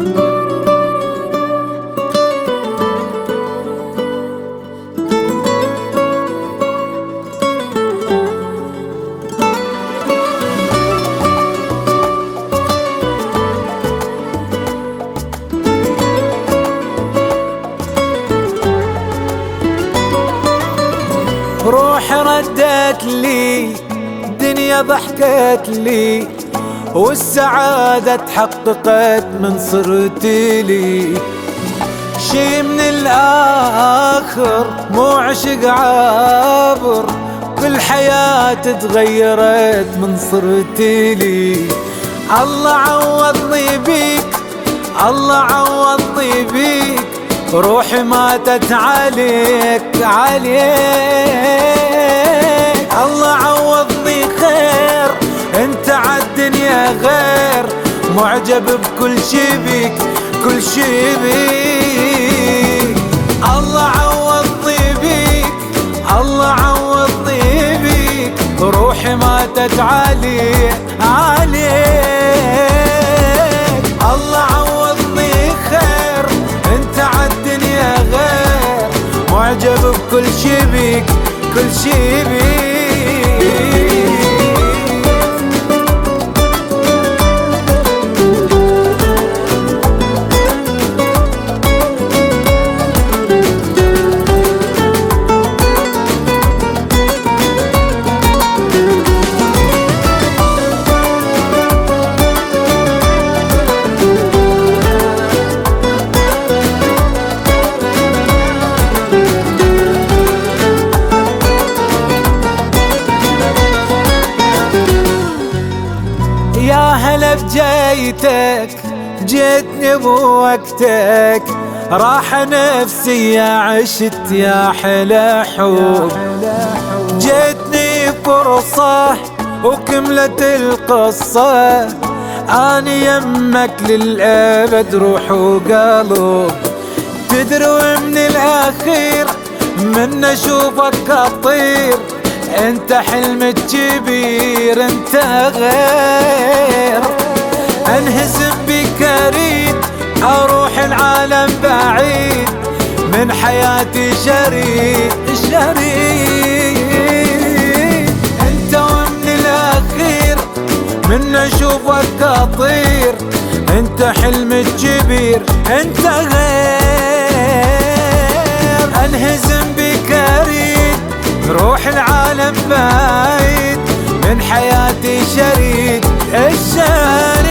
روح ردت لي الدنيا ضحكت لي والسعادة تحققت من صرت لي شي من الآخر مو عشق عابر كل حياتي تغيرت من صرت لي الله عوضني بيك الله عوضني بيك روحي ماتت عليك الله عوضني خير انت عالدنيا غير معجب بكل شي بيك كل شي بيك الله عوضني بيك الله عوضني بيك روحي ماتت عليك الله عوضني خير انت عالدنيا غير معجب بكل شي بيك كل شي بيك يا هلا بجيتك جيتني بوقتك راح نفسي يا عشت يا حلا حب جيتني فرصة وكملت القصة أنا يمك للأبد روح وقلب تدري من الأخير من أشوفك أطير انت حلم الكبير انت غير انهزم بك اريد اروح العالم بعيد من حياتي شريد انت ومن الاخير من اشوفك اطير انت حلم الكبير انت غير انهزم بك اريد روح العالم بعيد من حياتي شريد الشريد